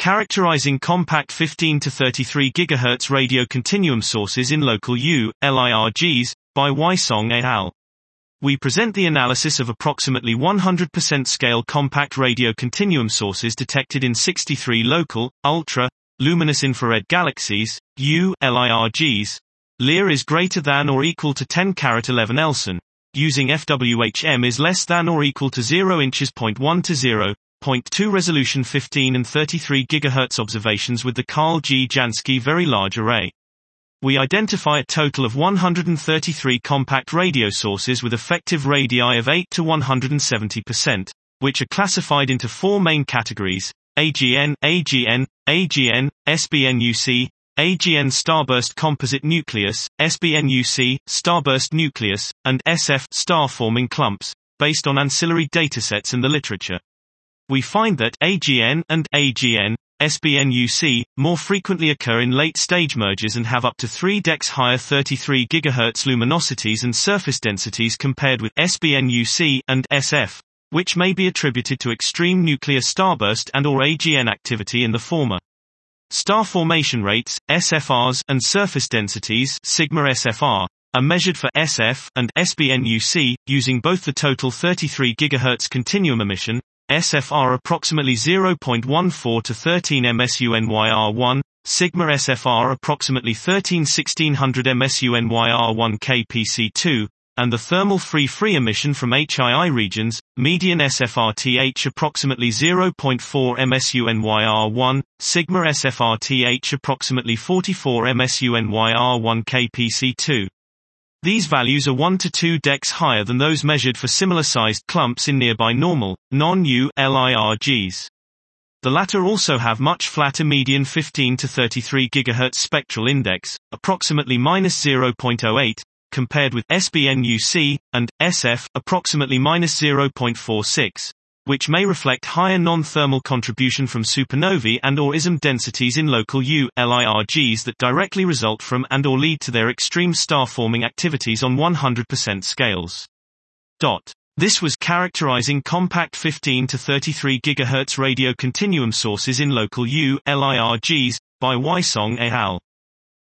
Characterizing compact 15 to 33 GHz radio continuum sources in local U/LIRGs, by Wysong et al. We present the analysis of approximately 100% scale compact radio continuum sources detected in 63 local, ultra-luminous infrared galaxies, U/LIRGs. LIR is greater than or equal to 10^11 Elson. Using FWHM is less than or equal to 0 inches. 0.1 to 0.2 resolution 15 and 33 GHz observations with the Carl G. Jansky Very Large Array. We identify a total of 133 compact radio sources with effective radii of 8 to 170%, which are classified into four main categories: AGN, AGN, AGN, SBNUC, AGN starburst composite nucleus, SBNUC, starburst nucleus, and SF star-forming clumps, based on ancillary datasets in the literature. We find that AGN and AGN, SBNUC, more frequently occur in late-stage mergers and have up to 3 decs higher 33 GHz luminosities and surface densities compared with SBNUC and SF, which may be attributed to extreme nuclear starburst and/or AGN activity in the former. Star formation rates, SFRs, and surface densities, sigma SFR, are measured for SF and SBNUC, using both the total 33 GHz continuum emission, SFR approximately 0.14 to 13 MSUNYR1, sigma SFR approximately 13–1600 MSUNYR1 kpc2, and the thermal free emission from HII regions, median SFRTH approximately 0.4 MSUNYR1, sigma SFRTH approximately 44 MSUNYR1 kpc2. These values are 1 to 2 decs higher than those measured for similar-sized clumps in nearby normal, non-U/LIRGs. The latter also have much flatter median 15 to 33 GHz spectral index, approximately -0.08, compared with SBNUC and SF, approximately -0.46, which may reflect higher non-thermal contribution from supernovae and/or ISM densities in local U/LIRGs that directly result from and/or lead to their extreme star-forming activities on 100% scales. This was characterizing compact 15 to 33 GHz radio continuum sources in local U/LIRGs, by Wysong et al.